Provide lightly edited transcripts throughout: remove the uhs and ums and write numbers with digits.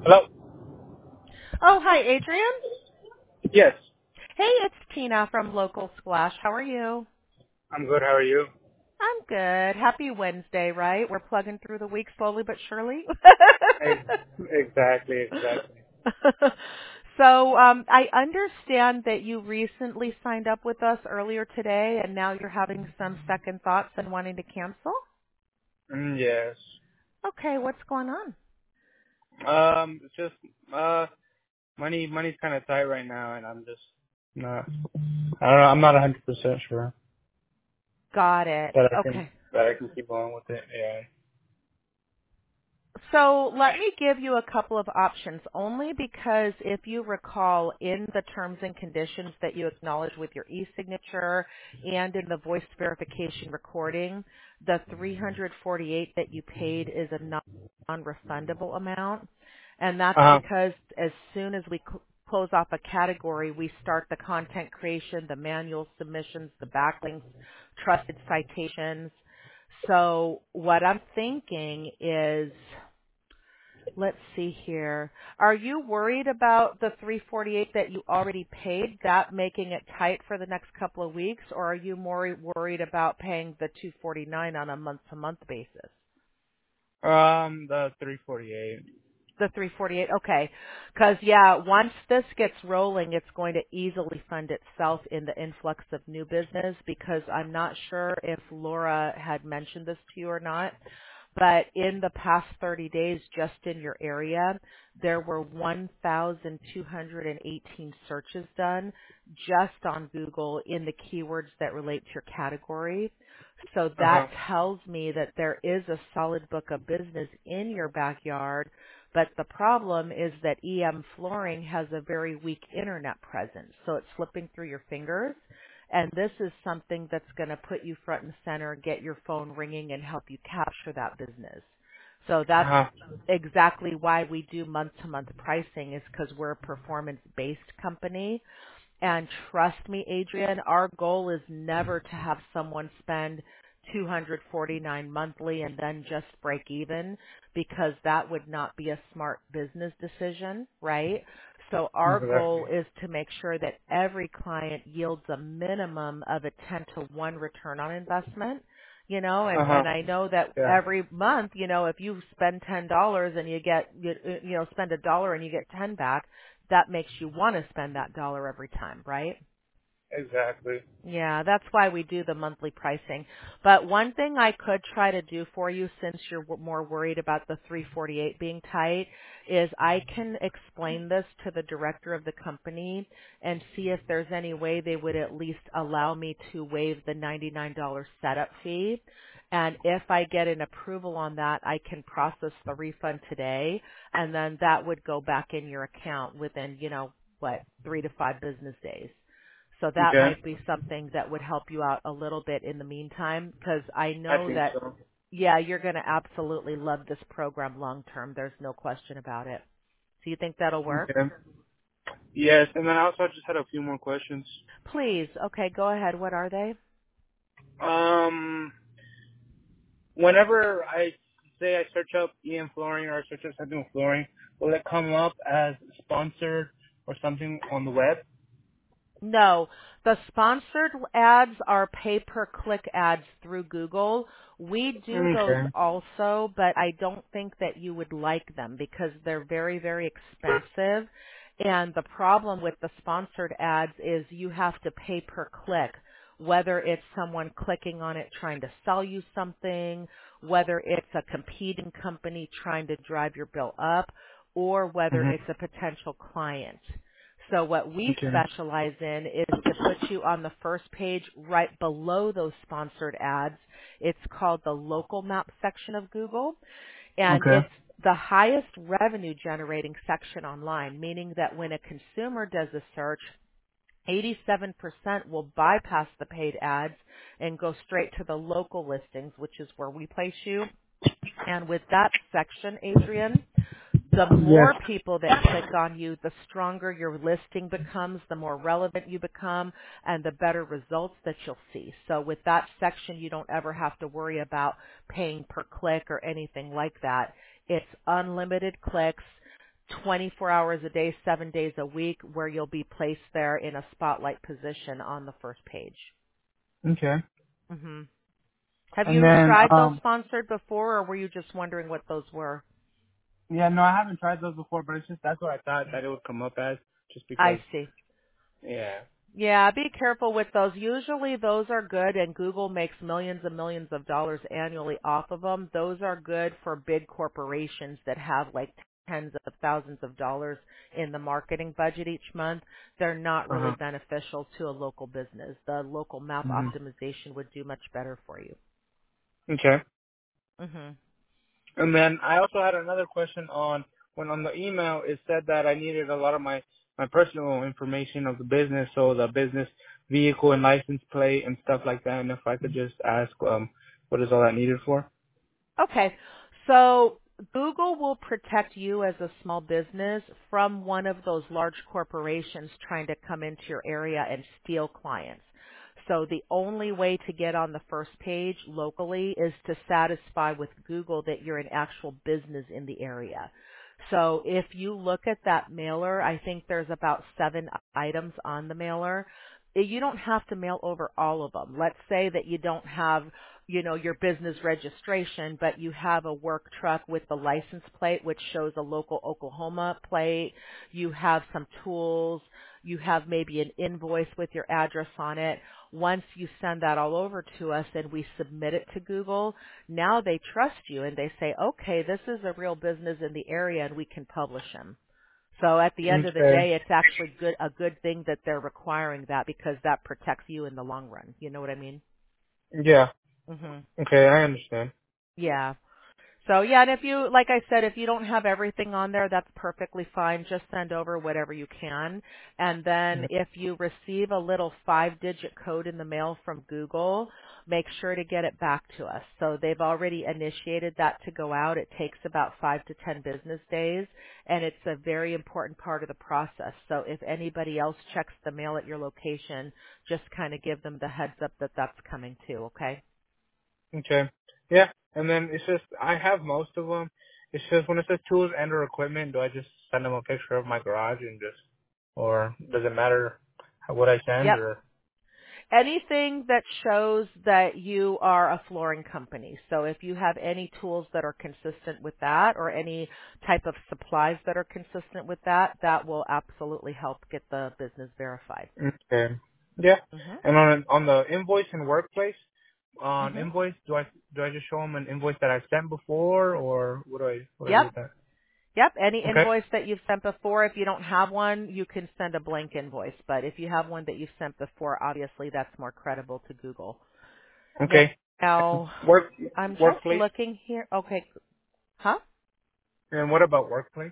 Hello? Oh, hi, Adrian. Yes. Hey, it's Tina from Local Splash. How are you? I'm good. How are you? I'm good. Happy Wednesday, right? We're plugging through the week slowly but surely. Exactly. So, I understand that you recently signed up with us earlier today and now you're having some second thoughts and wanting to cancel? Yes. Okay, what's going on? It's just, money's kind of tight right now, and I'm just not, I don't know, I'm not 100% sure Got it. that Okay. I can keep going with it. Yeah. So let me give you a couple of options, only because if you recall in the terms and conditions that you acknowledge with your e-signature and in the voice verification recording, the 348 that you paid is a non-refundable amount. And that's Uh-huh. because as soon as we close off a category, we start the content creation, the manual submissions, the backlinks, trusted citations. So what I'm thinking is, let's see here. Are you worried about the 348 that you already paid, that making it tight for the next couple of weeks, or are you more worried about paying the 249 on a month-to-month basis? The 348. The 348, okay. Because, yeah, once this gets rolling, it's going to easily fund itself in the influx of new business, because I'm not sure if Laura had mentioned this to you or not. But in the past 30 days, just in your area, there were 1,218 searches done just on Google in the keywords that relate to your category. So Uh-huh. that tells me that there is a solid book of business in your backyard, but the problem is that EM Flooring has a very weak internet presence, so it's slipping through your fingers. And this is something that's going to put you front and center, get your phone ringing, and help you capture that business. So that's Uh-huh. exactly why we do month-to-month pricing, is because we're a performance-based company. And trust me, Adrian, our goal is never to have someone spend 249 monthly and then just break even, because that would not be a smart business decision, right? So our Exactly. goal is to make sure that every client yields a minimum of a 10 to 1 return on investment. Uh-huh. And I know that Yeah. every month, if you spend $10 and you get, spend a dollar and you get 10 back, that makes you want to spend that dollar every time, right? Exactly. Yeah, that's why we do the monthly pricing. But one thing I could try to do for you, since you're more worried about the 348 being tight, is I can explain this to the director of the company and see if there's any way they would at least allow me to waive the $99 setup fee. And if I get an approval on that, I can process the refund today, and then that would go back in your account within, 3 to 5 business days. So that Okay. might be something that would help you out a little bit in the meantime, because I I know think that, so. yeah, you're going to absolutely love this program long term. There's no question about it. So you think that'll work? Okay. Yes, and then I also just had a few more questions. Please. Okay, go ahead. What are they? Um, Whenever I say I search up EM flooring or I search up something with flooring, will it come up as sponsored or something on the web? No, the sponsored ads are pay-per-click ads through Google. We do those Okay. also, but I don't think that you would like them because they're very, very expensive. And the problem with the sponsored ads is you have to pay per click, whether it's someone clicking on it trying to sell you something, whether it's a competing company trying to drive your bill up, or whether hmm it's a potential client. So what we Okay. specialize in is to put you on the first page right below those sponsored ads. It's called the local map section of Google, and Okay. it's the highest revenue generating section online, meaning that when a consumer does a search, 87% will bypass the paid ads and go straight to the local listings, which is where we place you. And with that section, Adrian, the Yes. more people that click on you, the stronger your listing becomes, the more relevant you become, and the better results that you'll see. So with that section, you don't ever have to worry about paying per click or anything like that. It's unlimited clicks. 24 hours a day, 7 days a week, where you'll be placed there in a spotlight position on the first page. Okay. hmm Have And you then, tried those sponsored before, or were you just wondering what those were? yeah, no, I haven't tried those before, but it's just that's what I thought that it would come up as, just I because. see. Yeah. Yeah, be careful with those. Usually those are good, and Google makes millions and millions of dollars annually off of them. Those are good for big corporations that have like tens of thousands of dollars in the marketing budget each month. They're not Uh really huh. beneficial to a local business. The local map hmm optimization would do much better for you. Okay. hmm And then I also had another question on when on the email it said that I needed a lot of my personal information of the business, so the business vehicle and license plate and stuff like that. And if I could just ask, what is all that needed for? Okay. So Google will protect you as a small business from one of those large corporations trying to come into your area and steal clients. So the only way to get on the first page locally is to satisfy with Google that you're an actual business in the area. So if you look at that mailer, I think there's about 7 items on the mailer. You don't have to mail over all of them. Let's say that you don't have your business registration, but you have a work truck with the license plate, which shows a local Oklahoma plate. You have some tools. You have maybe an invoice with your address on it. Once you send that all over to us and we submit it to Google, now they trust you and they say, okay, this is a real business in the area and we can publish him. So at the end of the Okay. day, it's actually a good thing that they're requiring that because that protects you in the long run. You know what I mean? Yeah. hmm Okay, I understand. Yeah. So yeah, and if you, like I said, if you don't have everything on there, that's perfectly fine. Just send over whatever you can. And then if you receive a little 5-digit code in the mail from Google, make sure to get it back to us. So they've already initiated that to go out. It takes about 5 to 10 business days, and it's a very important part of the process. So if anybody else checks the mail at your location, just kind of give them the heads up that that's coming too, okay? Okay. Yeah. And then it's just I have most of them. It's just when it says tools and or equipment, do I just send them a picture of my garage and just, or does it matter what I send Yep. or? Anything that shows that you are a flooring company. So if you have any tools that are consistent with that or any type of supplies that are consistent with that, that will absolutely help get the business verified. Okay. Yeah. Mhm. And on the invoice and workplace, on Mhm. invoice, do I just show them an invoice that I've sent before, or what do I do Yep. with that? Yep. Any Okay. invoice that you've sent before, if you don't have one, you can send a blank invoice. But if you have one that you've sent before, obviously that's more credible to Google. Okay. Now, Work I'm just workplace. looking here. Okay. Huh? And what about workplace?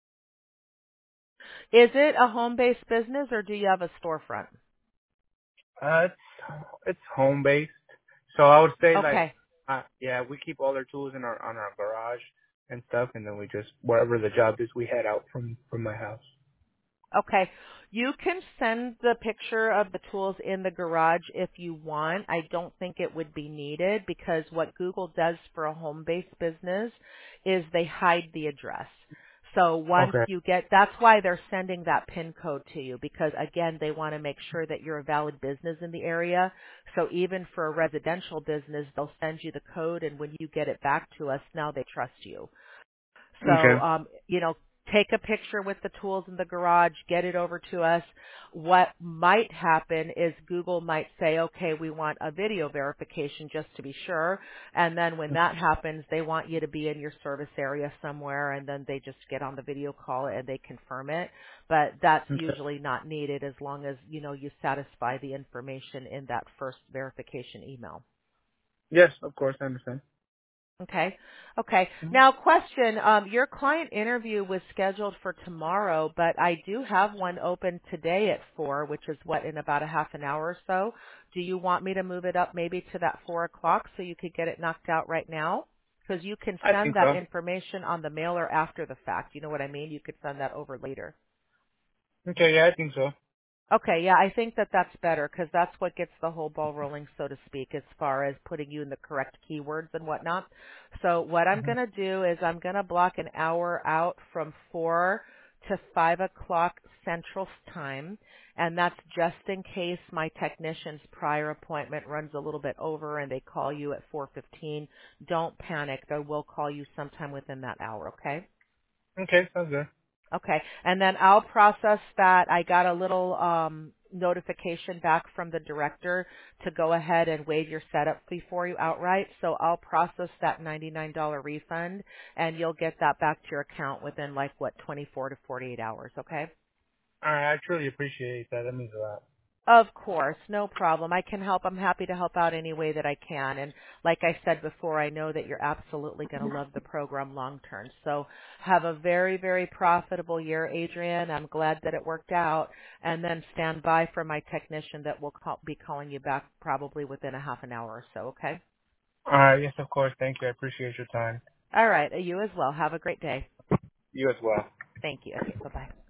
Is it a home-based business or do you have a storefront? It's home based. So I would say like, Okay. yeah, we keep all our tools in our garage and stuff, and then we just wherever the job is, we head out from my house. Okay. You can send the picture of the tools in the garage if you want. I don't think it would be needed because what Google does for a home-based business is they hide the address. So once Okay. you get, that's why they're sending that PIN code to you because again, they want to make sure that you're a valid business in the area. So even for a residential business, they'll send you the code and when you get it back to us, now they trust you. So, Okay. take a picture with the tools in the garage, get it over to us. What might happen is Google might say, okay, we want a video verification just to be sure. And then when that happens, they want you to be in your service area somewhere and then they just get on the video call and they confirm it. But that's Okay. usually not needed as long as, you satisfy the information in that first verification email. Yes, of course, I understand. Okay. Okay. Mhm. Now, question, your client interview was scheduled for tomorrow, but I do have one open today at 4, which is what, in about a half an hour or so. Do you want me to move it up maybe to that 4 o'clock so you could get it knocked out right now? Because you can I send think that so. information on the mailer after the fact. You know what I mean? You could send that over later. Okay, yeah, I think so. Okay, yeah, I think that that's better because that's what gets the whole ball rolling, so to speak, as far as putting you in the correct keywords and whatnot. So what I'm Hmm. going to do is I'm going to block an hour out from 4 to 5 o'clock Central Time, and that's just in case my technician's prior appointment runs a little bit over and they call you at 4:15. Don't panic. They will call you sometime within that hour, okay? Okay, sounds good. Okay. And then I'll process that. I got a little notification back from the director to go ahead and waive your setup fee for you outright. So I'll process that $99 refund and you'll get that back to your account within 24 to 48 hours, okay? All right, I truly appreciate that. That means a lot. Of course, no problem. I can help. I'm happy to help out any way that I can. And like I said before, I know that you're absolutely going to love the program long term. So have a very, very profitable year, Adrian. I'm glad that it worked out. And then stand by for my technician that will be calling you back probably within a half an hour or so, okay? All right, yes, of course. Thank you. I appreciate your time. All right. You as well. Have a great day. You as well. Thank you. Okay, bye-bye.